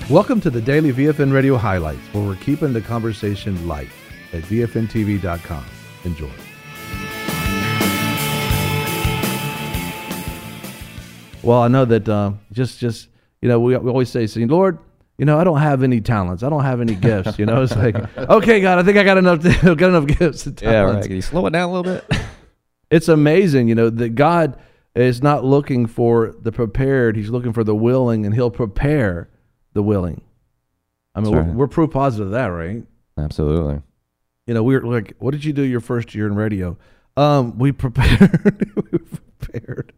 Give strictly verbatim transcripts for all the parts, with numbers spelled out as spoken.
Welcome to the Daily V F N Radio Highlights, where we're keeping the conversation light at V F N T V dot com. Enjoy. Well, I know that uh, just, just you know, we, we always say, saying, Lord, you know, I don't have any talents. I don't have any gifts. You know, it's like, okay, God, I think I got enough, got enough gifts and talents. Yeah, right. Can you slow it down a little bit? It's amazing, you know, that God is not looking for the prepared. He's looking for the willing, and he'll prepare the willing. I mean, That's we're, right. we're proof positive of that, right? Absolutely. You know, we were like, what did you do your first year in radio? Um, we prepared. we prepared.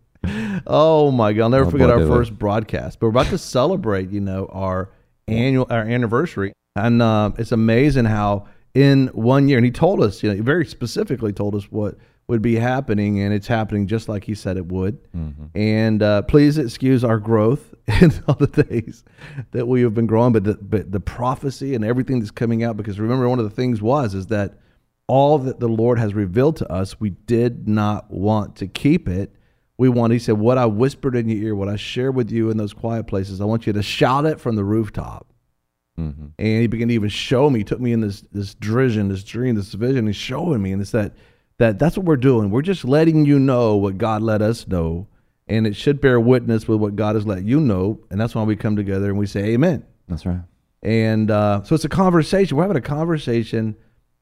Oh my God! I'll never Oh, forget boy, our did we. first broadcast. But we're about to celebrate, you know, our annual, our anniversary, and uh, it's amazing how in one year, and he told us, you know, he very specifically told us what would be happening, and it's happening just like he said it would. Mm-hmm. And uh, please excuse our growth in all the days that we have been growing, but the, but the prophecy and everything that's coming out, because remember, one of the things was is that all that the Lord has revealed to us, we did not want to keep it. We want, he said, what I whispered in your ear, what I shared with you in those quiet places, I want you to shout it from the rooftop. Mm-hmm. And he began to even show me, he took me in this this vision, this dream, this vision, he's showing me, and it's that that that's what we're doing. We're just letting you know what God let us know, and it should bear witness with what God has let you know, and that's why we come together and we say amen. That's right. And uh, so it's a conversation. We're having a conversation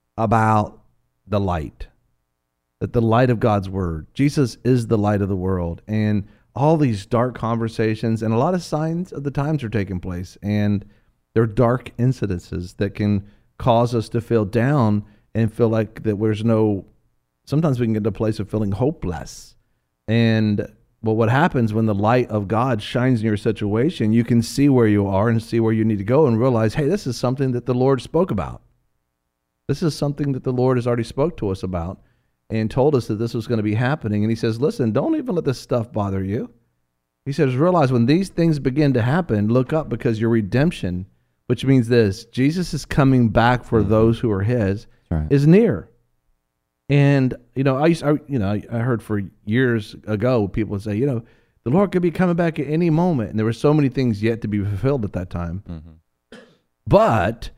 about the light, that the light of God's word. Jesus is the light of the world, and all these dark conversations and a lot of signs of the times are taking place, and they're dark incidences that can cause us to feel down and feel like that there's no, sometimes we can get to a place of feeling hopeless. And well, what happens when the light of God shines in your situation, you can see where you are and see where you need to go and realize, hey, this is something that the Lord spoke about. This is something that the Lord has already spoke to us about and told us that this was going to be happening. And he says, listen, don't even let this stuff bother you. He says, realize when these things begin to happen, look up, because your redemption, which means this, Jesus is coming back for Mm-hmm. those who are his, That's right. is near. And, you know, I used, I, you know, I heard for years ago, people say, you know, the Lord could be coming back at any moment. And there were so many things yet to be fulfilled at that time. Mm-hmm. But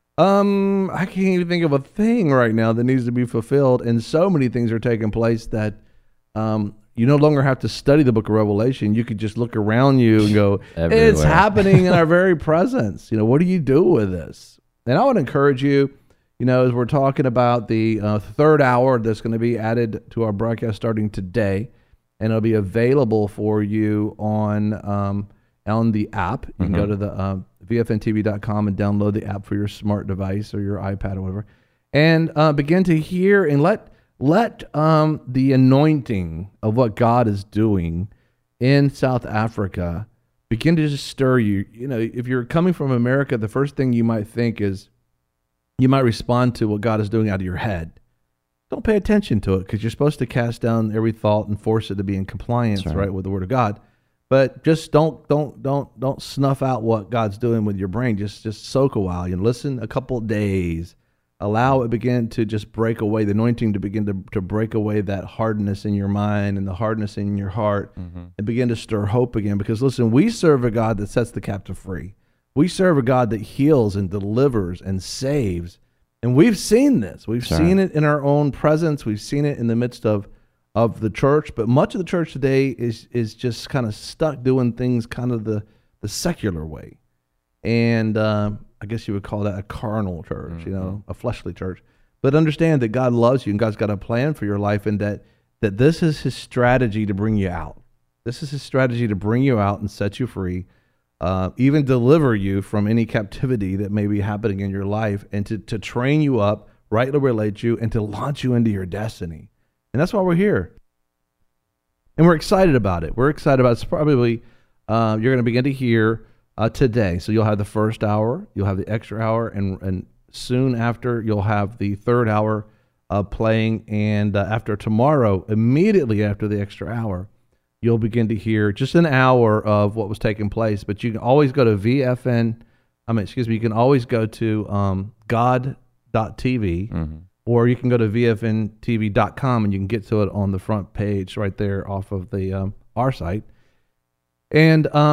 um, I can't even think of a thing right now that needs to be fulfilled. And so many things are taking place that um, you no longer have to study the book of Revelation. You could just look around you and go, it's Everywhere. happening in our very presence. You know, what do you do with this? And I would encourage you, you know, as we're talking about the uh, third hour that's going to be added to our broadcast starting today, and it'll be available for you on um, on the app. You can Mhm. go to the uh, V F N T V dot com and download the app for your smart device or your iPad or whatever, and uh, begin to hear and let let um, the anointing of what God is doing in South Africa begin to just stir you. You know, if you're coming from America, the first thing you might think is, you might respond to what God is doing out of your head. Don't pay attention to it, because you're supposed to cast down every thought and force it to be in compliance, That's right. right. with the Word of God. But just don't don't don't don't snuff out what God's doing with your brain. Just just soak a while. You know, listen a couple of days. Allow it begin to just break away, the anointing to begin to, to break away that hardness in your mind and the hardness in your heart, Mm-hmm. and begin to stir hope again. Because listen, we serve a God that sets the captive free. We serve a God that heals and delivers and saves. And we've seen this. We've Sure. seen it in our own presence. We've seen it in the midst of, of the church. But much of the church today is is just kind of stuck doing things kind of the, the secular way. And uh, I guess you would call that a carnal church, Mm-hmm. you know, a fleshly church. But understand that God loves you and God's got a plan for your life, and that, that this is his strategy to bring you out. This is his strategy to bring you out and set you free. Uh, even deliver you from any captivity that may be happening in your life, and to, to train you up, rightly relate you, and to launch you into your destiny. And that's why we're here. And we're excited about it. We're excited about it. It's probably, uh, you're going to begin to hear uh, today. So you'll have the first hour, you'll have the extra hour, and, and soon after, you'll have the third hour uh, playing. And uh, after tomorrow, immediately after the extra hour, you'll begin to hear just an hour of what was taking place. But you can always go to V F N, I mean, excuse me, you can always go to um, God dot T V, Mm-hmm. or you can go to V F N T V dot com and you can get to it on the front page right there off of the um, our site. And um,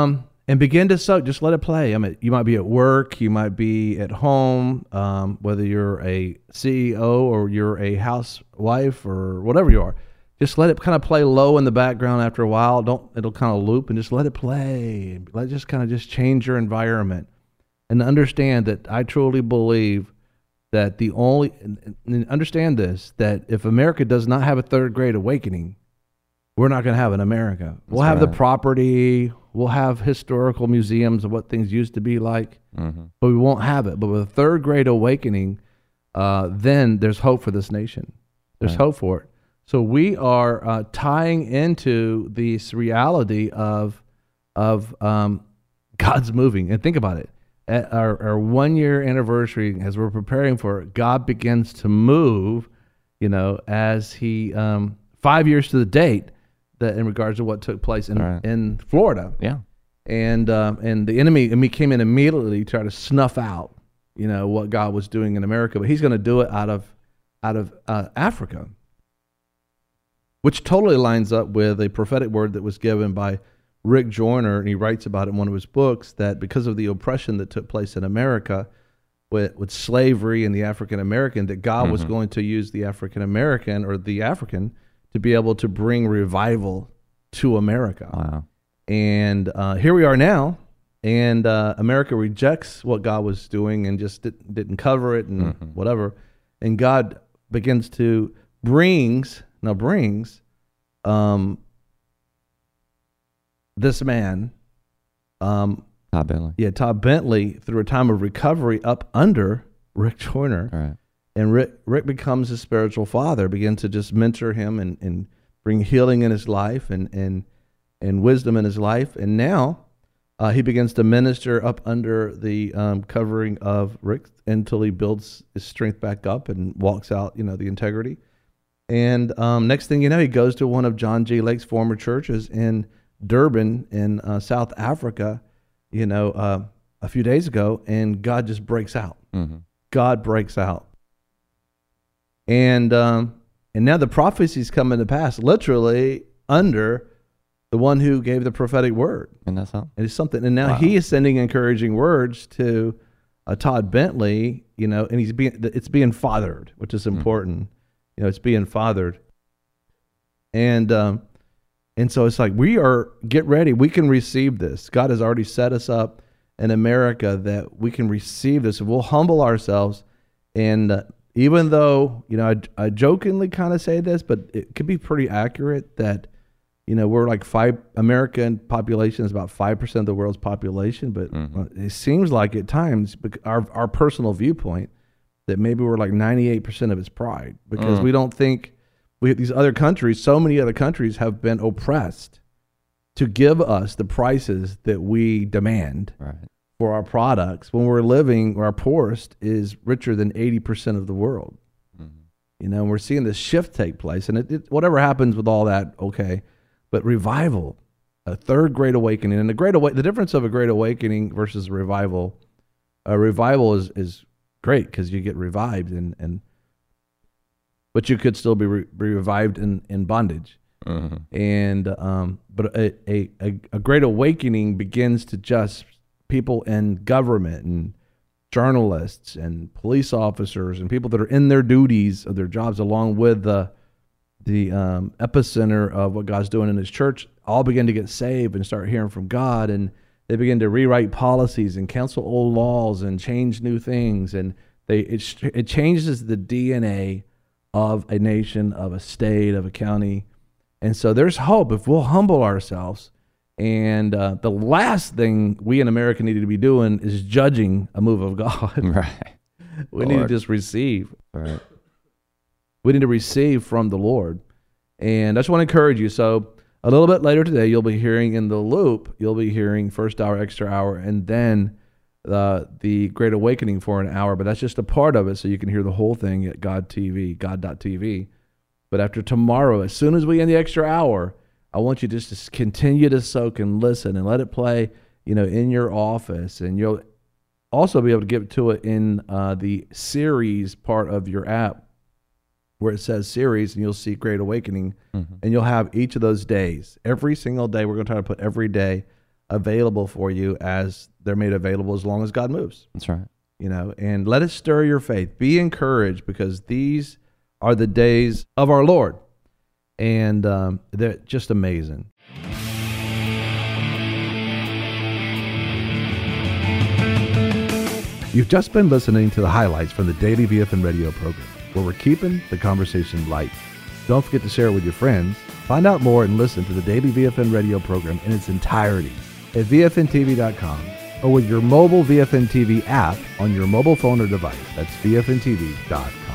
and begin to soak. Just let it play. I mean, you might be at work, you might be at home, um, whether you're a C E O or you're a housewife or whatever you are. Just let it kind of play low in the background after a while. Don't it'll kind of loop and just let it play. Let it just kind of just change your environment and understand that I truly believe that the only and, and understand this, that if America does not have a third great awakening, we're not going to have an America. We'll That's have right. the property, we'll have historical museums of what things used to be like, Mm-hmm. but we won't have it. But with a third great awakening, uh, then there's hope for this nation. There's Right. hope for it. So we are uh, tying into this reality of of um, God's moving. And think about it. At our, our one year anniversary, as we're preparing for it, God begins to move, you know, as he, um, five years to the date, that in regards to what took place in, Right. in Florida. Yeah. And um, and the enemy and me came in immediately to try to snuff out, you know, what God was doing in America. But he's going to do it out of out of uh, Africa, which totally lines up with a prophetic word that was given by Rick Joyner, and he writes about it in one of his books, that because of the oppression that took place in America with, with slavery and the African American, that God was Mhm. going to use the African American or the African to be able to bring revival to America. Wow. And uh, here we are now, and uh, America rejects what God was doing and just didn't, didn't cover it and Mhm. whatever. And God begins to brings now brings um, this man, um, Todd Bentley. yeah, Todd Bentley, through a time of recovery up under Rick Joyner. All right. And Rick, Rick becomes his spiritual father, begin to just mentor him and, and bring healing in his life and, and, and wisdom in his life. And now uh, he begins to minister up under the um, covering of Rick until he builds his strength back up and walks out, you know, the integrity. And um, next thing you know, he goes to one of John G. Lake's former churches in Durban in uh, South Africa, you know, uh, a few days ago, and God just breaks out. Mm-hmm. God breaks out. And um, and now the prophecies come into pass, literally under the one who gave the prophetic word. And that's all. It is something. And now Wow. he is sending encouraging words to uh, Todd Bentley, you know, and he's being, it's being fathered, which is important. You know, it's being fathered. And, um, and so it's like, we are, get ready. We can receive this. God has already set us up in America that we can receive this. We'll humble ourselves. And uh, even though, you know, I, I jokingly kind of say this, but it could be pretty accurate that, you know, we're like five, American population is about five percent of the world's population, but Mhm. uh, it seems like at times, bec- our, our personal viewpoint, that maybe we're like ninety-eight percent of its pride, because Mm. we don't think we these other countries, so many other countries have been oppressed to give us the prices that we demand Right. for our products when we're living, or our poorest is richer than eighty percent of the world. Mm-hmm. You know, and we're seeing this shift take place, and it, it, whatever happens with all that, okay, but revival, a third great awakening, and the great awa- the difference of a great awakening versus a revival, a revival is is great because you get revived, and and but you could still be, re- be revived in in bondage. Mm-hmm. And um, but a, a a a great awakening begins to just people in government and journalists and police officers and people that are in their duties of their jobs, along with the the um, epicenter of what God's doing in His church, all begin to get saved and start hearing from God, and they begin to rewrite policies and cancel old laws and change new things, and they it it changes the D N A of a nation, of a state, of a county. And so there's hope if we'll humble ourselves. And uh, the last thing we in America need to be doing is judging a move of God. Right. We need to Lord. just receive. Right. We need to receive from the Lord. And I just want to encourage you. So a little bit later today, you'll be hearing in the loop, you'll be hearing first hour, extra hour, and then uh, the Great Awakening for an hour. But that's just a part of it, so you can hear the whole thing at God T V, God dot T V. But after tomorrow, as soon as we end the extra hour, I want you just to continue to soak and listen and let it play, you know, in your office. And you'll also be able to get to it in uh, the series part of your app where it says series, and you'll see Great Awakening. Mm-hmm. And you'll have each of those days. Every single day, we're going to try to put every day available for you as they're made available as long as God moves. That's right. You know, and let it stir your faith. Be encouraged because these are the days of our Lord. And um, they're just amazing. You've just been listening to the highlights from the Daily V F N Radio program, where we're keeping the conversation light. Don't forget to share it with your friends. Find out more and listen to the Daily V F N Radio program in its entirety at V F N T V dot com or with your mobile V F N T V app on your mobile phone or device. That's V F N T V dot com.